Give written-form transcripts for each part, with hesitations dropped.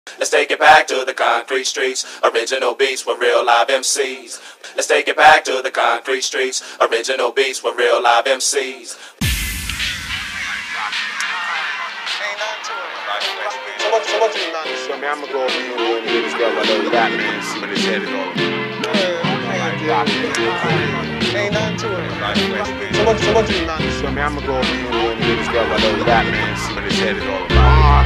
Let's take it back to the concrete streets. Original beats with real live MCs. Let's take it back to the concrete streets. Original beats with real live MCs. So what you not? So man, I'ma go over here and niggas got my little rap man. See what his head is all about. Ain't nothing to it. So what you not? So man, I'ma go over here and niggas got my little rap man. See what his head is all about.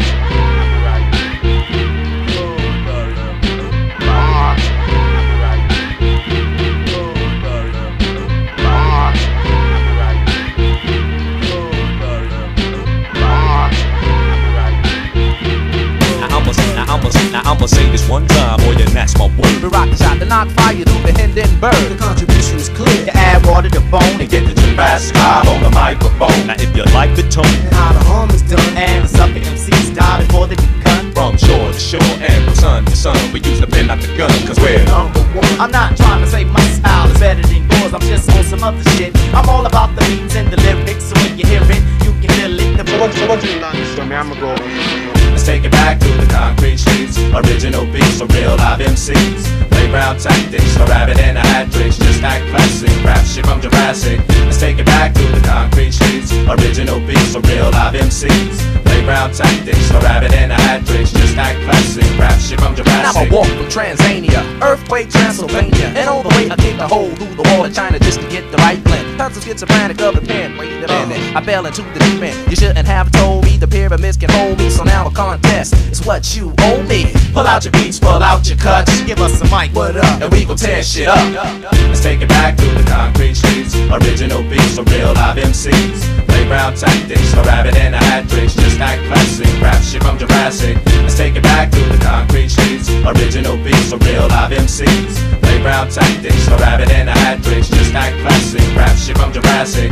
I'ma say this one time, boy, and that's my word. The rocket shot, the knock fire through the Hindenburg. The contribution is clear. To add water to bone And get the Jurassic high on the microphone. Now if you like the tone, and how the harm is done. And the sucker MCs die before they become from shore to shore and from sun to sun, we use the pen, not the gun, cause we're number one. I'm not trying to say my style is better than yours. I'm just on some other shit. I'm all about the beats and the lyrics. So when you hear it, you can feel it. So what you not? So man, I'ma go over here. Let's take it back to the concrete streets. Original beats for real live MCs. Playground tactics, a rabbit and a hat tricks. Just act classic, rap shit from Jurassic. Let's take it back to the concrete streets. Original beats for real live MCs. Playground tactics, a rabbit and a hat tricks. Just act classic, rap shit from Jurassic. Now I walk from Tanzania, earthquake Transylvania, and all the way I kick a hole through the wall of China just to get the right blend. Tons of schizophrenic of the pen. Wait a minute, I fell into the deep end. You shouldn't have told me the pyramids can hold me, so now a contest is what you owe me. Pull out your beats, pull out your cuts. Give us a mic, what up? And we gon' tear shit up. Let's take it back to the concrete streets. Original beats for real live MCs. Playground tactics, a rabbit and a hat tricks. Just act classic, rap shit from Jurassic. Let's take it back to the concrete streets. Original beats for real live MCs. Playground tactics, a rabbit and a hat tricks. Just act classic, rap shit from Jurassic.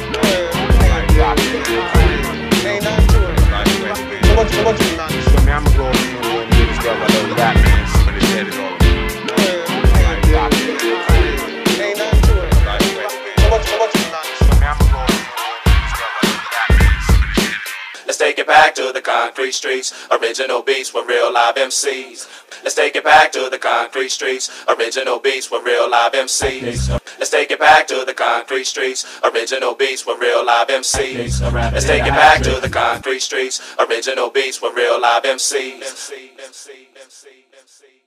Ain't nothing to it. So what you not? So man, I'ma go over here and niggas got my little rap man. See what his head is all about. Ain't nothing to it. So what you not? So man, I'ma go over here and niggas got my little rap man. See what his head is all about. Let's take it back to the concrete streets. Original beats with real live MCs. Let's take it back to the concrete streets. Original beats with real live MCs. Let's take it back to the concrete streets. Original beats with real live MCs. Let's take it back to the concrete streets. Original beats with real live MCs.